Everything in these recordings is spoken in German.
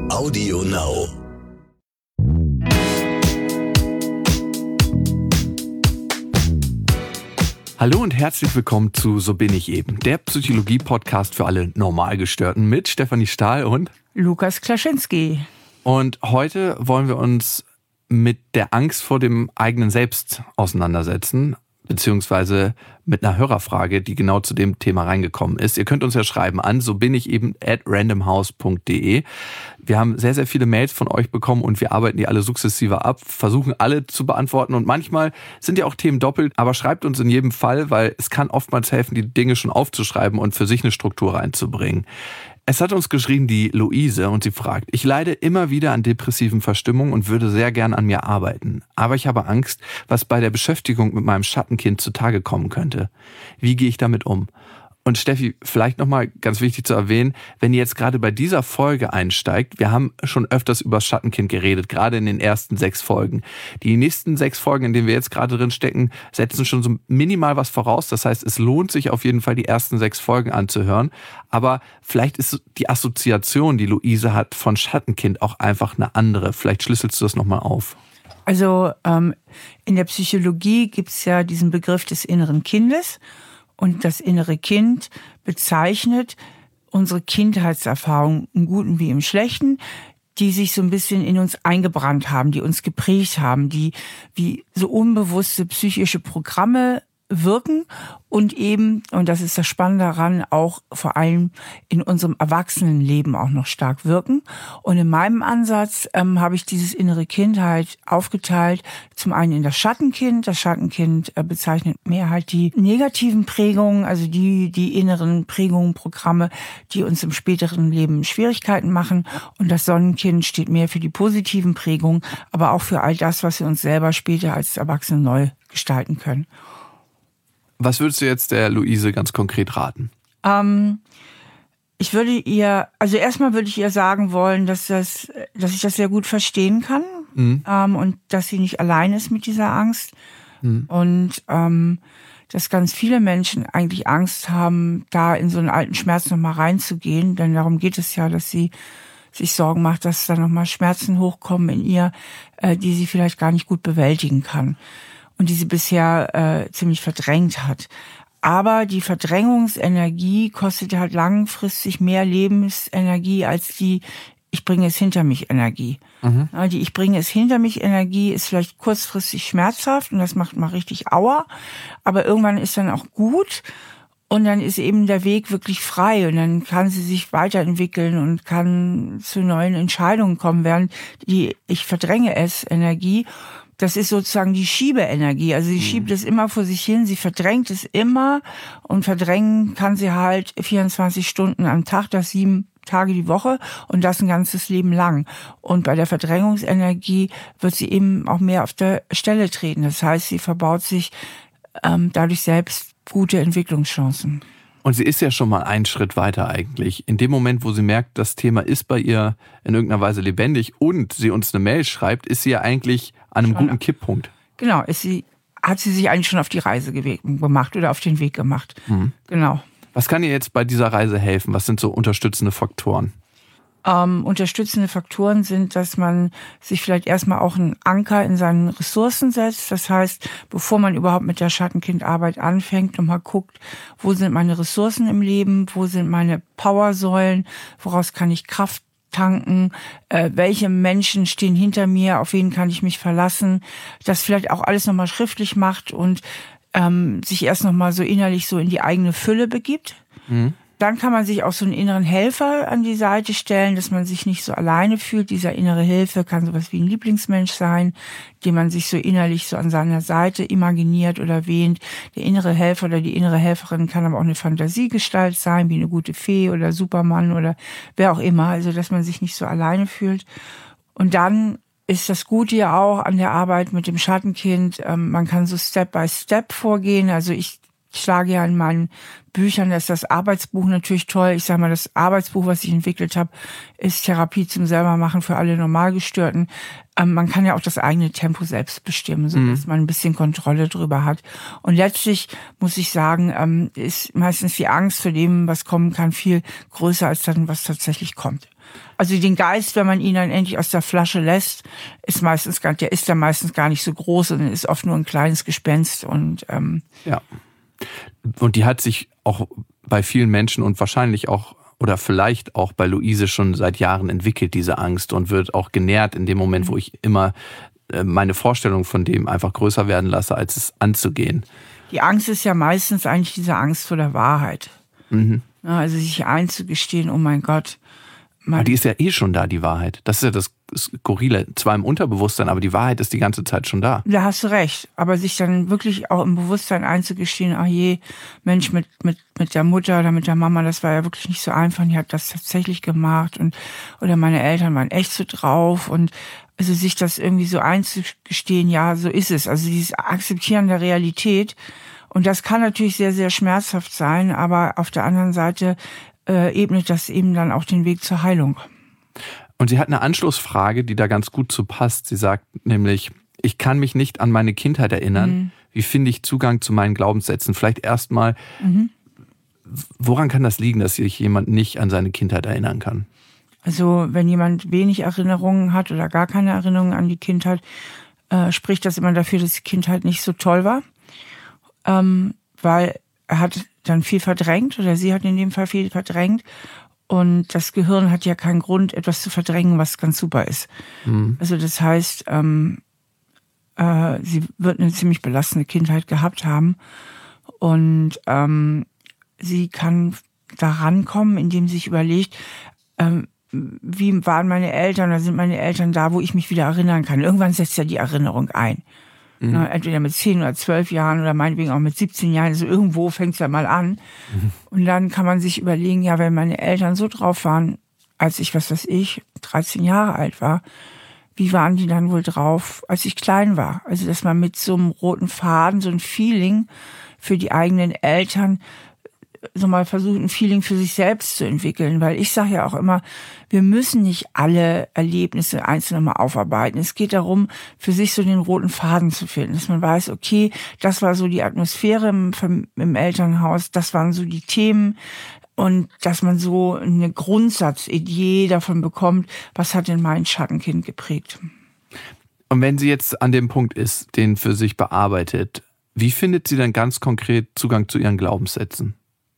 Audio Now. Hallo und herzlich willkommen zu So bin ich eben, der Psychologie-Podcast für alle Normalgestörten mit Stefanie Stahl und Lukas Klaschinski. Und heute wollen wir uns mit der Angst vor dem eigenen Selbst auseinandersetzen, beziehungsweise mit einer Hörerfrage, die genau zu dem Thema reingekommen ist. Ihr könnt uns ja schreiben an, so bin ich eben @randomhouse.de. Wir haben sehr, sehr viele Mails von euch bekommen und wir arbeiten die alle sukzessive ab, versuchen alle zu beantworten und manchmal sind ja auch Themen doppelt, aber schreibt uns in jedem Fall, weil es kann oftmals helfen, die Dinge schon aufzuschreiben und für sich eine Struktur reinzubringen. Es hat uns geschrieben die Luise und sie fragt, ich leide immer wieder an depressiven Verstimmungen und würde sehr gern an mir arbeiten. Aber ich habe Angst, was bei der Beschäftigung mit meinem Schattenkind zutage kommen könnte. Wie gehe ich damit um? Und Steffi, vielleicht nochmal ganz wichtig zu erwähnen, wenn ihr jetzt gerade bei dieser Folge einsteigt, wir haben schon öfters über das Schattenkind geredet, gerade in den ersten 6 Folgen. Die nächsten 6 Folgen, in denen wir jetzt gerade drin stecken, setzen schon so minimal was voraus. Das heißt, es lohnt sich auf jeden Fall, die ersten 6 Folgen anzuhören. Aber vielleicht ist die Assoziation, die Luise hat von Schattenkind, auch einfach eine andere. Vielleicht schlüsselst du das nochmal auf. Also in der Psychologie gibt es ja diesen Begriff des inneren Kindes. Und das innere Kind bezeichnet unsere Kindheitserfahrungen im Guten wie im Schlechten, die sich so ein bisschen in uns eingebrannt haben, die uns geprägt haben, die wie so unbewusste psychische Programme wirken und eben, und das ist das Spannende daran, auch vor allem in unserem Erwachsenenleben auch noch stark wirken. Und in meinem Ansatz habe ich dieses innere Kind halt aufgeteilt, zum einen in das Schattenkind. Das Schattenkind bezeichnet mehr halt die negativen Prägungen, also die inneren Prägungen, Programme, die uns im späteren Leben Schwierigkeiten machen. Und das Sonnenkind steht mehr für die positiven Prägungen, aber auch für all das, was wir uns selber später als Erwachsene neu gestalten können. Was würdest du jetzt der Luise ganz konkret raten? Ich würde ihr, also erstmal würde ich ihr sagen wollen, dass ich das sehr gut verstehen kann, und dass sie nicht allein ist mit dieser Angst und dass ganz viele Menschen eigentlich Angst haben, da in so einen alten Schmerz nochmal reinzugehen, denn darum geht es ja, dass sie sich Sorgen macht, dass da nochmal Schmerzen hochkommen in ihr, die sie vielleicht gar nicht gut bewältigen kann und die sie bisher ziemlich verdrängt hat. Aber die Verdrängungsenergie kostet halt langfristig mehr Lebensenergie als die ich bringe es hinter mich Energie. Die ich bringe es hinter mich Energie ist vielleicht kurzfristig schmerzhaft und das macht mal richtig Aua, aber irgendwann ist dann auch gut und dann ist eben der Weg wirklich frei und dann kann sie sich weiterentwickeln und kann zu neuen Entscheidungen kommen, während die ich verdränge es Energie. Das ist sozusagen die Schiebeenergie. Also sie schiebt es immer vor sich hin, sie verdrängt es immer und verdrängen kann sie halt 24 Stunden am Tag, das 7 Tage die Woche und das ein ganzes Leben lang. Und bei der Verdrängungsenergie wird sie eben auch mehr auf der Stelle treten. Das heißt, sie verbaut sich dadurch selbst gute Entwicklungschancen. Und sie ist ja schon mal einen Schritt weiter eigentlich. In dem Moment, wo sie merkt, das Thema ist bei ihr in irgendeiner Weise lebendig und sie uns eine Mail schreibt, ist sie ja eigentlich an einem guten Kipppunkt. Genau, hat sie sich eigentlich schon auf die Reise gemacht oder auf den Weg gemacht. Genau. Was kann ihr jetzt bei dieser Reise helfen? Was sind so unterstützende Faktoren? Unterstützende Faktoren sind, dass man sich vielleicht erstmal auch einen Anker in seinen Ressourcen setzt. Das heißt, bevor man überhaupt mit der Schattenkindarbeit anfängt, nochmal guckt, wo sind meine Ressourcen im Leben, wo sind meine Powersäulen, woraus kann ich Kraft tanken, welche Menschen stehen hinter mir, auf wen kann ich mich verlassen, das vielleicht auch alles nochmal schriftlich macht und sich erst nochmal so innerlich so in die eigene Fülle begibt. Dann kann man sich auch so einen inneren Helfer an die Seite stellen, dass man sich nicht so alleine fühlt. Dieser innere Hilfe kann sowas wie ein Lieblingsmensch sein, den man sich so innerlich so an seiner Seite imaginiert oder wähnt. Der innere Helfer oder die innere Helferin kann aber auch eine Fantasiegestalt sein, wie eine gute Fee oder Superman oder wer auch immer. Also, dass man sich nicht so alleine fühlt. Und dann ist das Gute ja auch an der Arbeit mit dem Schattenkind. Man kann so Step by Step vorgehen. Also ich schlage ja in meinen Büchern, da ist das Arbeitsbuch natürlich toll. Ich sage mal, das Arbeitsbuch, was ich entwickelt habe, ist Therapie zum Selbermachen für alle Normalgestörten. Man kann ja auch das eigene Tempo selbst bestimmen, so dass man ein bisschen Kontrolle drüber hat. Und letztlich muss ich sagen, ist meistens die Angst vor dem, was kommen kann, viel größer als dann, was tatsächlich kommt. Also den Geist, wenn man ihn dann endlich aus der Flasche lässt, ist dann meistens gar nicht so groß und ist oft nur ein kleines Gespenst. Und ja. Und die hat sich auch bei vielen Menschen und wahrscheinlich auch oder vielleicht auch bei Luise schon seit Jahren entwickelt, diese Angst, und wird auch genährt in dem Moment, wo ich immer meine Vorstellung von dem einfach größer werden lasse, als es anzugehen. Die Angst ist ja meistens eigentlich diese Angst vor der Wahrheit. Also sich einzugestehen, oh mein Gott. Aber die ist ja eh schon da, die Wahrheit. Das ist ja das Skurrile. Zwar im Unterbewusstsein, aber die Wahrheit ist die ganze Zeit schon da. Da hast du recht. Aber sich dann wirklich auch im Bewusstsein einzugestehen, ach je, Mensch, mit der Mutter oder mit der Mama, das war ja wirklich nicht so einfach. Die hat das tatsächlich gemacht oder meine Eltern waren echt so drauf, und also sich das irgendwie so einzugestehen, ja, so ist es. Also dieses Akzeptieren der Realität. Und das kann natürlich sehr, sehr schmerzhaft sein, aber auf der anderen Seite ebnet das eben dann auch den Weg zur Heilung. Und sie hat eine Anschlussfrage, die da ganz gut zu passt. Sie sagt nämlich, ich kann mich nicht an meine Kindheit erinnern. Wie finde ich Zugang zu meinen Glaubenssätzen? Vielleicht erstmal, woran kann das liegen, dass sich jemand nicht an seine Kindheit erinnern kann? Also wenn jemand wenig Erinnerungen hat oder gar keine Erinnerungen an die Kindheit, spricht das immer dafür, dass die Kindheit nicht so toll war. Weil er hat dann viel verdrängt, oder sie hat in dem Fall viel verdrängt. Und das Gehirn hat ja keinen Grund, etwas zu verdrängen, was ganz super ist. Also das heißt, sie wird eine ziemlich belastende Kindheit gehabt haben. Und sie kann da rankommen, indem sie sich überlegt, wie waren meine Eltern oder sind meine Eltern da, wo ich mich wieder erinnern kann. Irgendwann setzt ja die Erinnerung ein. Entweder mit 10 oder 12 Jahren oder meinetwegen auch mit 17 Jahren. Also irgendwo fängt es ja mal an. Und dann kann man sich überlegen, ja, wenn meine Eltern so drauf waren, als ich, 13 Jahre alt war, wie waren die dann wohl drauf, als ich klein war? Also, dass man mit so einem roten Faden, so ein Feeling für die eigenen Eltern, so mal versucht, ein Feeling für sich selbst zu entwickeln. Weil ich sage ja auch immer, wir müssen nicht alle Erlebnisse einzeln mal aufarbeiten. Es geht darum, für sich so den roten Faden zu finden. Dass man weiß, okay, das war so die Atmosphäre im Elternhaus, das waren so die Themen. Und dass man so eine Grundsatzidee davon bekommt, was hat denn mein Schattenkind geprägt. Und wenn sie jetzt an dem Punkt ist, den für sich bearbeitet, wie findet sie dann ganz konkret Zugang zu ihren Glaubenssätzen?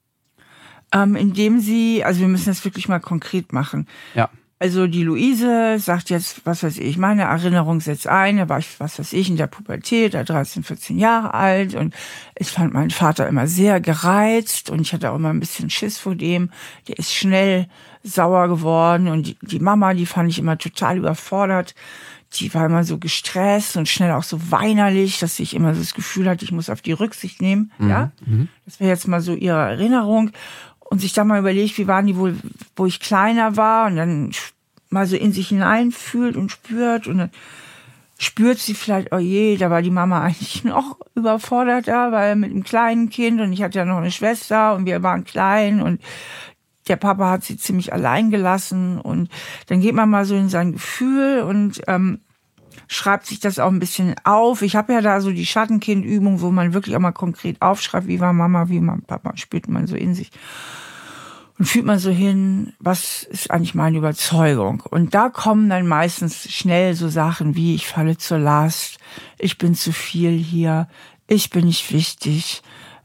Indem sie, also wir müssen das wirklich mal konkret machen. Ja. Also die Luise sagt jetzt, was weiß ich, meine Erinnerung setzt ein, da war ich, was weiß ich, in der Pubertät, da 13, 14 Jahre alt, und ich fand meinen Vater immer sehr gereizt und ich hatte auch immer ein bisschen Schiss vor dem. Der ist schnell sauer geworden, und die Mama, die fand ich immer total überfordert. Die war immer so gestresst und schnell auch so weinerlich, dass ich immer so das Gefühl hatte, ich muss auf die Rücksicht nehmen. Ja, das wäre jetzt mal so ihre Erinnerung. Und sich dann mal überlegt, wie waren die wohl, wo ich kleiner war, und dann mal so in sich hineinfühlt und spürt, und dann spürt sie vielleicht, oh je, da war die Mama eigentlich noch überforderter, weil mit einem kleinen Kind, und ich hatte ja noch eine Schwester und wir waren klein, und der Papa hat sie ziemlich allein gelassen. Und dann geht man mal so in sein Gefühl und schreibt sich das auch ein bisschen auf. Ich habe ja da so die Schattenkindübung, wo man wirklich auch mal konkret aufschreibt, wie war Mama, wie war Papa, spürt man so in sich. Und fühlt man so hin, was ist eigentlich meine Überzeugung? Und da kommen dann meistens schnell so Sachen wie, ich falle zur Last, ich bin zu viel hier, ich bin nicht wichtig,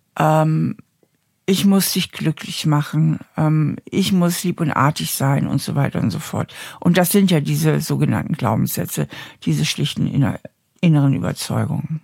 ich muss dich glücklich machen, ich muss lieb und artig sein und so weiter und so fort. Und das sind ja diese sogenannten Glaubenssätze, diese schlichten inneren Überzeugungen.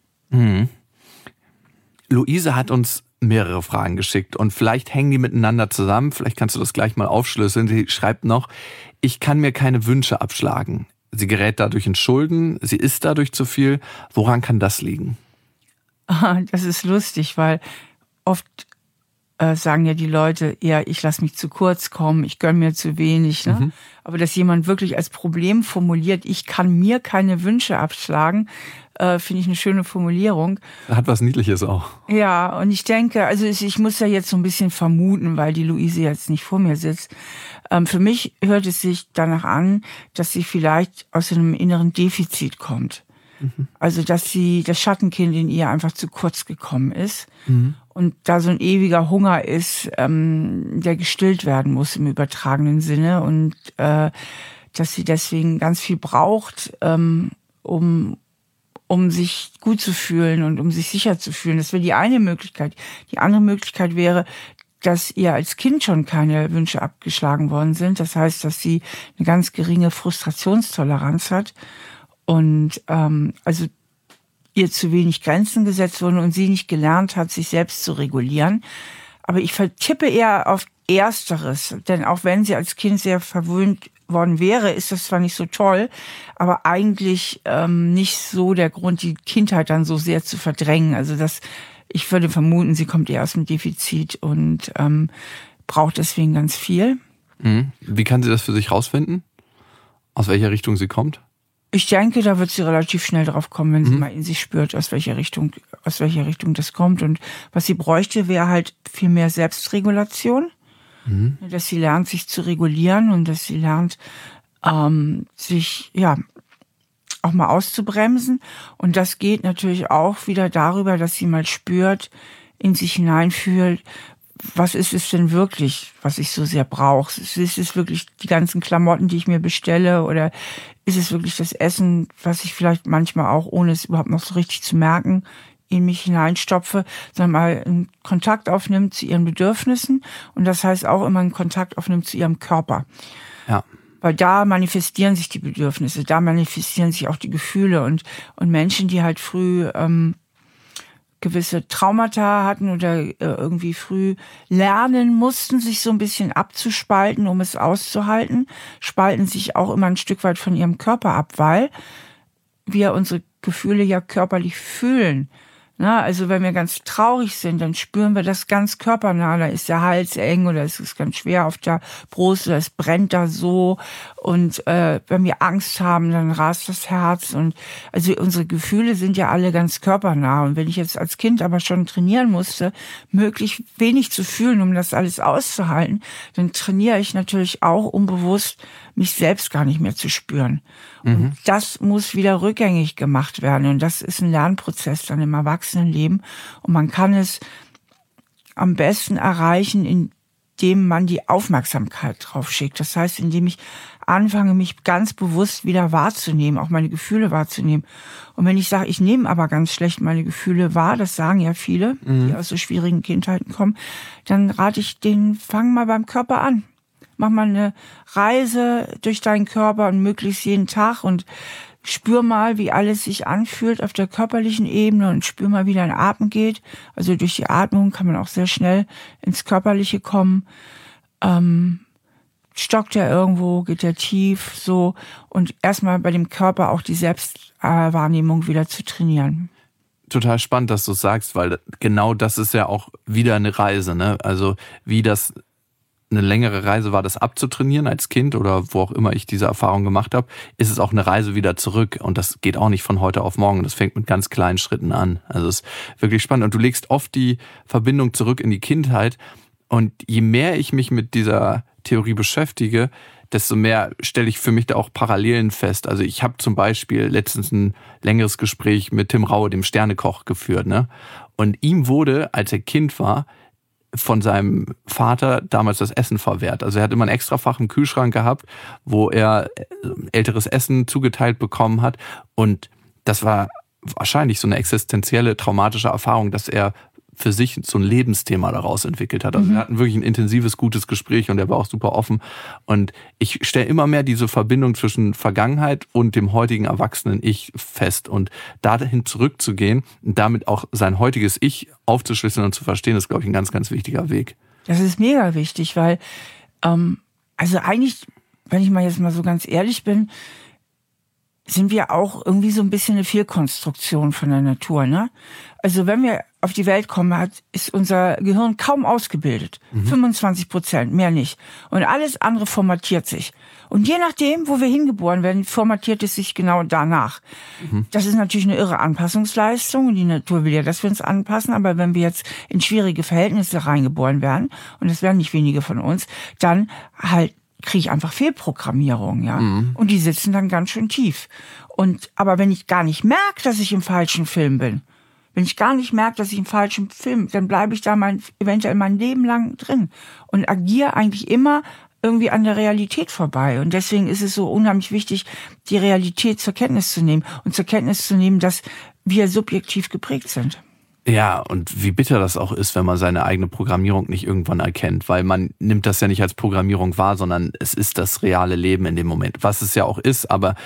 Luise hat uns mehrere Fragen geschickt und vielleicht hängen die miteinander zusammen. Vielleicht kannst du das gleich mal aufschlüsseln. Sie schreibt noch, ich kann mir keine Wünsche abschlagen. Sie gerät dadurch in Schulden, sie isst dadurch zu viel. Woran kann das liegen? Das ist lustig, weil oft sagen ja die Leute, ja, ich lasse mich zu kurz kommen, ich gönne mir zu wenig. Ne? Aber dass jemand wirklich als Problem formuliert, ich kann mir keine Wünsche abschlagen, finde ich eine schöne Formulierung. Hat was Niedliches auch. Ja, und ich denke, also ich muss ja jetzt so ein bisschen vermuten, weil die Luise jetzt nicht vor mir sitzt. Für mich hört es sich danach an, dass sie vielleicht aus einem inneren Defizit kommt. Also, dass das Schattenkind in ihr einfach zu kurz gekommen ist. Und da so ein ewiger Hunger ist, der gestillt werden muss im übertragenen Sinne. Und dass sie deswegen ganz viel braucht, um sich gut zu fühlen und um sich sicher zu fühlen. Das wäre die eine Möglichkeit. Die andere Möglichkeit wäre, dass ihr als Kind schon keine Wünsche abgeschlagen worden sind. Das heißt, dass sie eine ganz geringe Frustrationstoleranz hat. Und also ihr zu wenig Grenzen gesetzt wurden und sie nicht gelernt hat, sich selbst zu regulieren. Aber ich vertippe eher auf Ersteres, denn auch wenn sie als Kind sehr verwöhnt worden wäre, ist das zwar nicht so toll, aber eigentlich nicht so der Grund, die Kindheit dann so sehr zu verdrängen. Also ich würde vermuten, sie kommt eher aus dem Defizit und braucht deswegen ganz viel. Wie kann sie das für sich rausfinden? Aus welcher Richtung sie kommt? Ich denke, da wird sie relativ schnell drauf kommen, wenn sie mal in sich spürt, aus welcher Richtung das kommt. Und was sie bräuchte, wäre halt viel mehr Selbstregulation. Dass sie lernt, sich zu regulieren und dass sie lernt, sich auch mal auszubremsen. Und das geht natürlich auch wieder darüber, dass sie mal spürt, in sich hineinfühlt, was ist es denn wirklich, was ich so sehr brauche? Ist es wirklich die ganzen Klamotten, die ich mir bestelle, oder ist es wirklich das Essen, was ich vielleicht manchmal auch, ohne es überhaupt noch so richtig zu merken, in mich hineinstopfe, sondern mal einen Kontakt aufnimmt zu ihren Bedürfnissen und das heißt auch immer einen Kontakt aufnimmt zu ihrem Körper. Ja. Weil da manifestieren sich die Bedürfnisse, da manifestieren sich auch die Gefühle und Menschen, die halt früh gewisse Traumata hatten oder irgendwie früh lernen mussten, sich so ein bisschen abzuspalten, um es auszuhalten, spalten sich auch immer ein Stück weit von ihrem Körper ab, weil wir unsere Gefühle ja körperlich fühlen. Na, also wenn wir ganz traurig sind, dann spüren wir das ganz körpernah. Da ist der Hals eng oder es ist ganz schwer auf der Brust oder es brennt da so. Und wenn wir Angst haben, dann rast das Herz. Und also unsere Gefühle sind ja alle ganz körpernah. Und wenn ich jetzt als Kind aber schon trainieren musste, möglichst wenig zu fühlen, um das alles auszuhalten, dann trainiere ich natürlich auch unbewusst, mich selbst gar nicht mehr zu spüren. Und das muss wieder rückgängig gemacht werden. Und das ist ein Lernprozess dann im Erwachsenenleben. Und man kann es am besten erreichen, indem man die Aufmerksamkeit drauf schickt. Das heißt, indem ich anfange, mich ganz bewusst wieder wahrzunehmen, auch meine Gefühle wahrzunehmen. Und wenn ich sage, ich nehme aber ganz schlecht meine Gefühle wahr, das sagen ja viele, die aus so schwierigen Kindheiten kommen, dann rate ich denen, fang mal beim Körper an. Mach mal eine Reise durch deinen Körper und möglichst jeden Tag und spür mal, wie alles sich anfühlt auf der körperlichen Ebene und spür mal, wie dein Atem geht. Also durch die Atmung kann man auch sehr schnell ins Körperliche kommen. Stockt er irgendwo, geht er tief, so. Und erstmal bei dem Körper auch die Selbstwahrnehmung wieder zu trainieren. Total spannend, dass du sagst, weil genau das ist ja auch wieder eine Reise, ne? Also wie das eine längere Reise war, das abzutrainieren als Kind oder wo auch immer ich diese Erfahrung gemacht habe, ist es auch eine Reise wieder zurück. Und das geht auch nicht von heute auf morgen. Das fängt mit ganz kleinen Schritten an. Also es ist wirklich spannend. Und du legst oft die Verbindung zurück in die Kindheit. Und je mehr ich mich mit dieser Theorie beschäftige, desto mehr stelle ich für mich da auch Parallelen fest. Also ich habe zum Beispiel letztens ein längeres Gespräch mit Tim Raue, dem Sternekoch, geführt, ne? Und ihm wurde, als er Kind war, von seinem Vater damals das Essen verwehrt. Also er hat immer ein Extrafach im Kühlschrank gehabt, wo er älteres Essen zugeteilt bekommen hat. Und das war wahrscheinlich so eine existenzielle, traumatische Erfahrung, dass er für sich so ein Lebensthema daraus entwickelt hat. Also wir hatten wirklich ein intensives, gutes Gespräch und er war auch super offen. Und ich stelle immer mehr diese Verbindung zwischen Vergangenheit und dem heutigen erwachsenen Ich fest. Und dahin zurückzugehen und damit auch sein heutiges Ich aufzuschlüsseln und zu verstehen, ist, glaube ich, ein ganz, ganz wichtiger Weg. Das ist mega wichtig, weil also eigentlich, wenn ich mal jetzt mal so ganz ehrlich bin, sind wir auch irgendwie so ein bisschen eine Fehlkonstruktion von der Natur, ne? Also wenn wir auf die Welt kommen, ist unser Gehirn kaum ausgebildet. 25%, mehr nicht. Und alles andere formatiert sich. Und je nachdem, wo wir hingeboren werden, formatiert es sich genau danach. Das ist natürlich eine irre Anpassungsleistung. Und die Natur will ja, dass wir uns anpassen. Aber wenn wir jetzt in schwierige Verhältnisse reingeboren werden, und das werden nicht wenige von uns, dann halt kriege ich einfach Fehlprogrammierung, ja. Und die sitzen dann ganz schön tief. Aber wenn ich gar nicht merke, dass ich im falschen Film bin, wenn ich gar nicht merke, dass ich im falschen Film, dann bleibe ich da eventuell mein Leben lang drin und agiere eigentlich immer irgendwie an der Realität vorbei. Und deswegen ist es so unheimlich wichtig, die Realität zur Kenntnis zu nehmen und zur Kenntnis zu nehmen, dass wir subjektiv geprägt sind. Ja, und wie bitter das auch ist, wenn man seine eigene Programmierung nicht irgendwann erkennt, weil man nimmt das ja nicht als Programmierung wahr, sondern es ist das reale Leben in dem Moment, was es ja auch ist, aber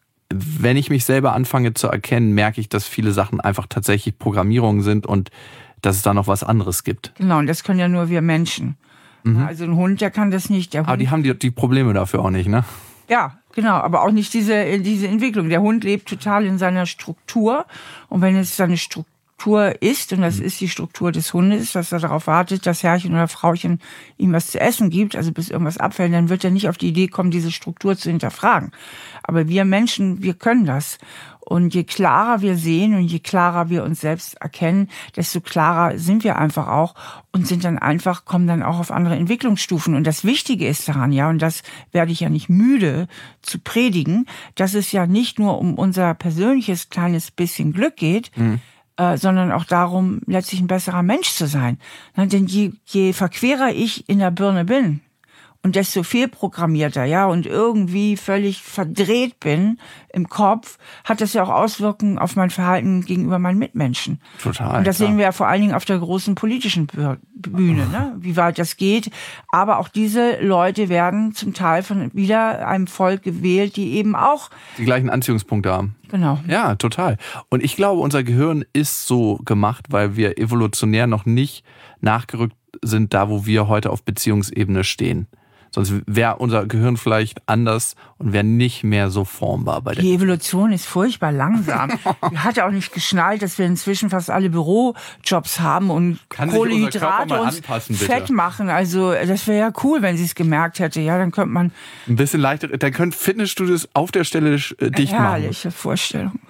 wenn ich mich selber anfange zu erkennen, merke ich, dass viele Sachen einfach tatsächlich Programmierungen sind und dass es da noch was anderes gibt. Genau, und das können ja nur wir Menschen. Also ein Hund, der kann das nicht. Aber die haben die Probleme dafür auch nicht, ne? Ja, genau, aber auch nicht diese Entwicklung. Der Hund lebt total in seiner Struktur und wenn es seine Struktur ist, und das ist die Struktur des Hundes, dass er darauf wartet, dass Herrchen oder Frauchen ihm was zu essen gibt, also bis irgendwas abfällt, dann wird er nicht auf die Idee kommen, diese Struktur zu hinterfragen. Aber wir Menschen, wir können das. Und je klarer wir sehen und je klarer wir uns selbst erkennen, desto klarer sind wir einfach auch und kommen dann auch auf andere Entwicklungsstufen. Und das Wichtige ist daran, ja, und das werde ich ja nicht müde zu predigen, dass es ja nicht nur um unser persönliches kleines bisschen Glück geht, sondern auch darum, letztlich ein besserer Mensch zu sein. Denn je verquerer ich in der Birne bin und desto fehlprogrammierter, ja, und irgendwie völlig verdreht bin im Kopf, hat das ja auch Auswirkungen auf mein Verhalten gegenüber meinen Mitmenschen. Total. Und das sehen wir ja vor allen Dingen auf der großen politischen Bühne, ne? Wie weit das geht. Aber auch diese Leute werden zum Teil von wieder einem Volk gewählt, die eben auch die gleichen Anziehungspunkte haben. Genau. Ja, total. Und ich glaube, unser Gehirn ist so gemacht, weil wir evolutionär noch nicht nachgerückt sind, da wo wir heute auf Beziehungsebene stehen. Sonst wäre unser Gehirn vielleicht anders und wäre nicht mehr so formbar. Die Evolution ist furchtbar langsam. Die hat ja auch nicht geschnallt, dass wir inzwischen fast alle Bürojobs haben und Kohlenhydrate uns fett machen. Also das wäre ja cool, wenn sie es gemerkt hätte. Ja, dann könnte man ein bisschen leichter, dann können Fitnessstudios auf der Stelle dicht machen. Herrliche Vorstellung.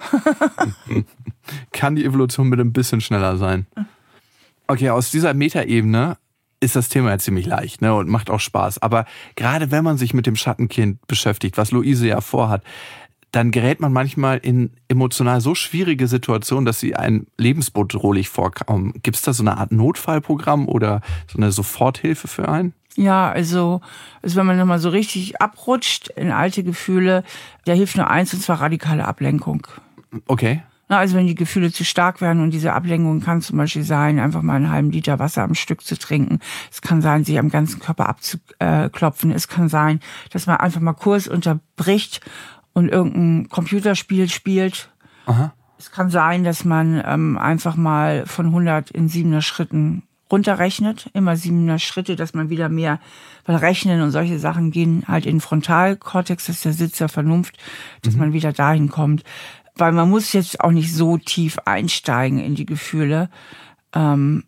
Kann die Evolution bitte ein bisschen schneller sein? Okay, aus dieser Metaebene ist das Thema ja ziemlich leicht, ne, und macht auch Spaß. Aber gerade wenn man sich mit dem Schattenkind beschäftigt, was Luise ja vorhat, dann gerät man manchmal in emotional so schwierige Situationen, dass sie einem lebensbedrohlich vorkommen. Gibt es da so eine Art Notfallprogramm oder so eine Soforthilfe für einen? Ja, also wenn man nochmal so richtig abrutscht in alte Gefühle, da hilft nur eins, und zwar radikale Ablenkung. Okay. Also wenn die Gefühle zu stark werden, und diese Ablenkung kann zum Beispiel sein, einfach mal einen halben Liter Wasser am Stück zu trinken. Es kann sein, sich am ganzen Körper abzuklopfen. Es kann sein, dass man einfach mal kurz unterbricht und irgendein Computerspiel spielt. Aha. Es kann sein, dass man einfach mal von 100 in 7er Schritten runterrechnet. Immer 7er Schritte, dass man wieder mehr, weil Rechnen und solche Sachen gehen halt in den Frontalkortex, das ist der Sitz der Vernunft, dass man wieder dahin kommt. Weil man muss jetzt auch nicht so tief einsteigen in die Gefühle, um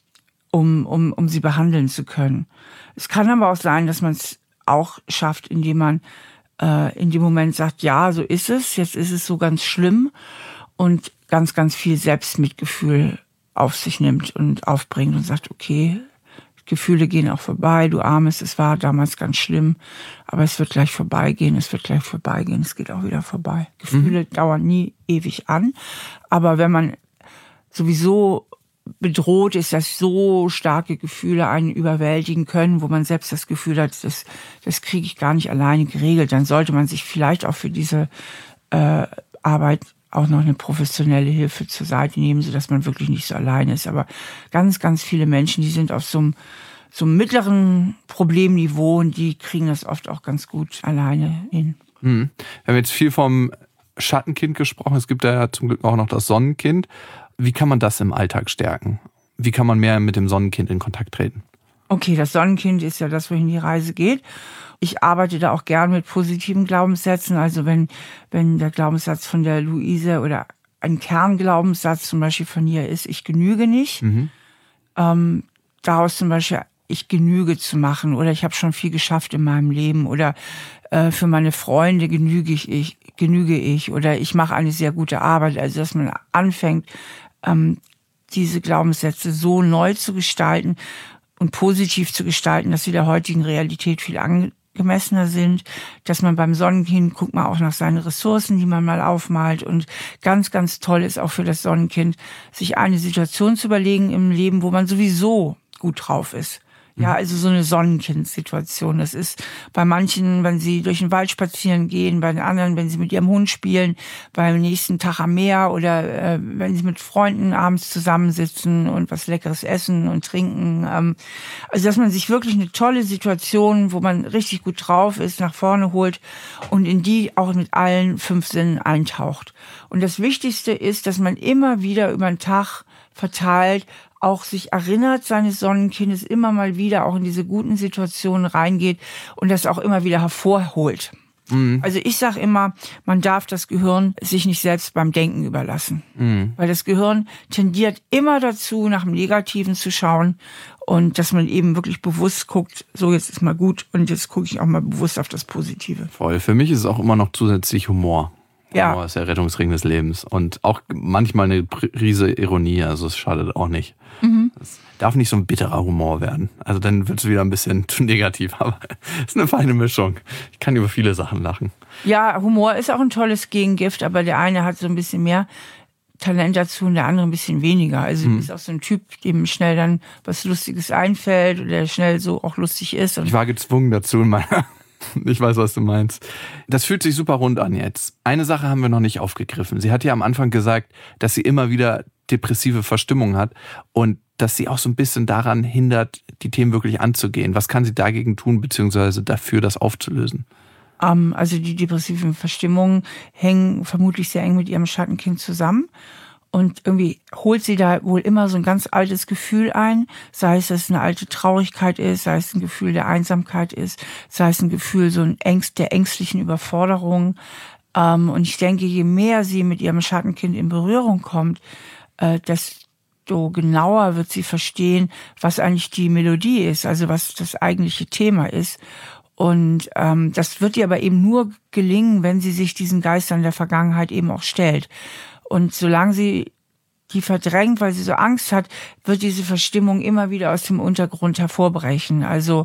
sie behandeln zu können. Es kann aber auch sein, dass man es auch schafft, indem man in dem Moment sagt, ja, so ist es, jetzt ist es so ganz schlimm, und ganz, ganz viel Selbstmitgefühl auf sich nimmt und aufbringt und sagt, okay, Gefühle gehen auch vorbei, du Armes, es war damals ganz schlimm, aber es wird gleich vorbeigehen, es geht auch wieder vorbei. Gefühle dauern nie ewig an, aber wenn man sowieso bedroht ist, dass so starke Gefühle einen überwältigen können, wo man selbst das Gefühl hat, das kriege ich gar nicht alleine geregelt, dann sollte man sich vielleicht auch für diese Arbeit auch noch eine professionelle Hilfe zur Seite nehmen, sodass man wirklich nicht so alleine ist. Aber ganz, ganz viele Menschen, die sind auf so einem mittleren Problemniveau, und die kriegen das oft auch ganz gut alleine hin. Wir haben jetzt viel vom Schattenkind gesprochen. Es gibt ja zum Glück auch noch das Sonnenkind. Wie kann man das im Alltag stärken? Wie kann man mehr mit dem Sonnenkind in Kontakt treten? Okay, das Sonnenkind ist ja das, wohin die Reise geht. Ich arbeite da auch gern mit positiven Glaubenssätzen. Also wenn der Glaubenssatz von der Luise oder ein Kernglaubenssatz zum Beispiel von ihr ist, ich genüge nicht. Daraus zum Beispiel, ich genüge zu machen oder ich habe schon viel geschafft in meinem Leben oder für meine Freunde genüge ich oder ich mache eine sehr gute Arbeit. Also dass man anfängt, diese Glaubenssätze so neu zu gestalten und positiv zu gestalten, dass sie der heutigen Realität viel angemessener sind, dass man beim Sonnenkind guckt man auch nach seinen Ressourcen, die man mal aufmalt und ganz, ganz toll ist auch für das Sonnenkind, sich eine Situation zu überlegen im Leben, wo man sowieso gut drauf ist. Ja, also so eine Sonnenkind-Situation. Das ist bei manchen, wenn sie durch den Wald spazieren gehen, bei den anderen, wenn sie mit ihrem Hund spielen, beim nächsten Tag am Meer oder wenn sie mit Freunden abends zusammensitzen und was Leckeres essen und trinken. Also dass man sich wirklich eine tolle Situation, wo man richtig gut drauf ist, nach vorne holt und in die auch mit allen 5 Sinnen eintaucht. Und das Wichtigste ist, dass man immer wieder über den Tag verteilt auch sich erinnert seines Sonnenkindes, immer mal wieder auch in diese guten Situationen reingeht und das auch immer wieder hervorholt. Also ich sage immer, man darf das Gehirn sich nicht selbst beim Denken überlassen. Weil das Gehirn tendiert immer dazu, nach dem Negativen zu schauen und dass man eben wirklich bewusst guckt, so jetzt ist mal gut und jetzt gucke ich auch mal bewusst auf das Positive. Voll. Für mich ist es auch immer noch zusätzlich Humor. Ja. Humor ist der Rettungsring des Lebens und auch manchmal eine Prise Ironie, also es schadet auch nicht. Es darf nicht so ein bitterer Humor werden. Also dann wird es wieder ein bisschen zu negativ, aber es ist eine feine Mischung. Ich kann über viele Sachen lachen. Ja, Humor ist auch ein tolles Gegengift, aber der eine hat so ein bisschen mehr Talent dazu und der andere ein bisschen weniger. Also du bist auch so ein Typ, dem schnell dann was Lustiges einfällt oder der schnell so auch lustig ist. Und ich war gezwungen dazu in meiner... Ich weiß, was du meinst. Das fühlt sich super rund an jetzt. Eine Sache haben wir noch nicht aufgegriffen. Sie hat ja am Anfang gesagt, dass sie immer wieder depressive Verstimmung hat und dass sie auch so ein bisschen daran hindert, die Themen wirklich anzugehen. Was kann sie dagegen tun, beziehungsweise dafür, das aufzulösen? Also die depressiven Verstimmungen hängen vermutlich sehr eng mit ihrem Schattenkind zusammen. Und irgendwie holt sie da wohl immer so ein ganz altes Gefühl ein, sei es, dass es eine alte Traurigkeit ist, sei es ein Gefühl der Einsamkeit ist, sei es ein Gefühl so ein der ängstlichen Überforderung. Und ich denke, je mehr sie mit ihrem Schattenkind in Berührung kommt, desto genauer wird sie verstehen, was eigentlich die Melodie ist, also was das eigentliche Thema ist. Und das wird ihr aber eben nur gelingen, wenn sie sich diesen Geistern der Vergangenheit eben auch stellt. Und solange sie die verdrängt, weil sie so Angst hat, wird diese Verstimmung immer wieder aus dem Untergrund hervorbrechen. Also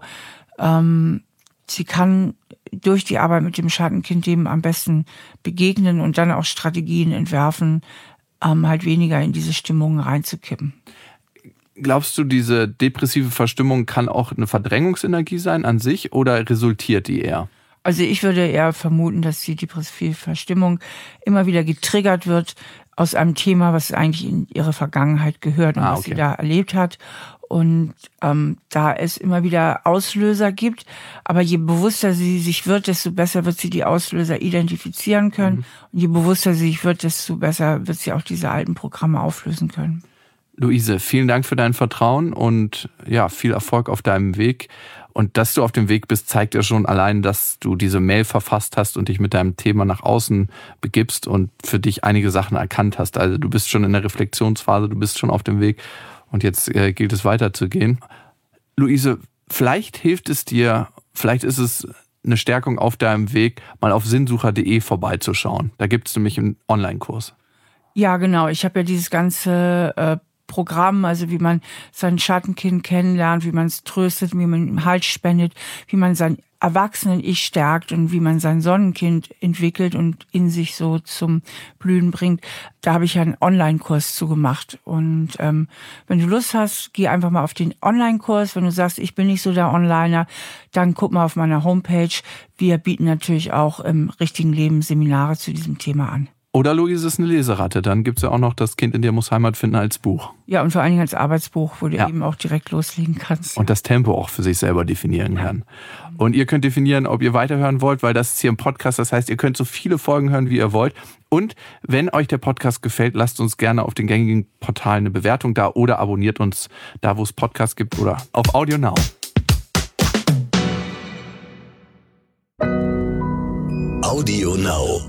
sie kann durch die Arbeit mit dem Schattenkind dem am besten begegnen und dann auch Strategien entwerfen, halt weniger in diese Stimmung reinzukippen. Glaubst du, diese depressive Verstimmung kann auch eine Verdrängungsenergie sein an sich oder resultiert die eher? Also ich würde eher vermuten, dass die depressive Verstimmung immer wieder getriggert wird aus einem Thema, was eigentlich in ihre Vergangenheit gehört und was sie da erlebt hat. Und da es immer wieder Auslöser gibt, aber je bewusster sie sich wird, desto besser wird sie die Auslöser identifizieren können. Und je bewusster sie sich wird, desto besser wird sie auch diese alten Programme auflösen können. Luise, vielen Dank für dein Vertrauen und ja, viel Erfolg auf deinem Weg. Und dass du auf dem Weg bist, zeigt ja schon allein, dass du diese Mail verfasst hast und dich mit deinem Thema nach außen begibst und für dich einige Sachen erkannt hast. Also du bist schon in der Reflexionsphase, du bist schon auf dem Weg und jetzt gilt es weiterzugehen. Luise, vielleicht hilft es dir, vielleicht ist es eine Stärkung auf deinem Weg, mal auf sinnsucher.de vorbeizuschauen. Da gibt es nämlich einen Online-Kurs. Ja, genau. Ich habe ja dieses ganze Programm, also wie man sein Schattenkind kennenlernt, wie man es tröstet, wie man ihm Halt spendet, wie man sein Erwachsenen-Ich stärkt und wie man sein Sonnenkind entwickelt und in sich so zum Blühen bringt. Da habe ich ja einen Online-Kurs zu gemacht. Und wenn du Lust hast, geh einfach mal auf den Online-Kurs. Wenn du sagst, ich bin nicht so der Onliner, dann guck mal auf meiner Homepage. Wir bieten natürlich auch im richtigen Leben Seminare zu diesem Thema an. Oder Luise ist eine Leseratte, dann gibt es ja auch noch Das Kind in dir muss Heimat finden als Buch. Ja, und vor allen Dingen als Arbeitsbuch, wo du eben auch direkt loslegen kannst. Und das Tempo auch für sich selber definieren kann. Und ihr könnt definieren, ob ihr weiterhören wollt, weil das ist hier im Podcast, das heißt, ihr könnt so viele Folgen hören, wie ihr wollt. Und wenn euch der Podcast gefällt, lasst uns gerne auf den gängigen Portalen eine Bewertung da oder abonniert uns da, wo es Podcasts gibt oder auf Audio Now. Audio Now.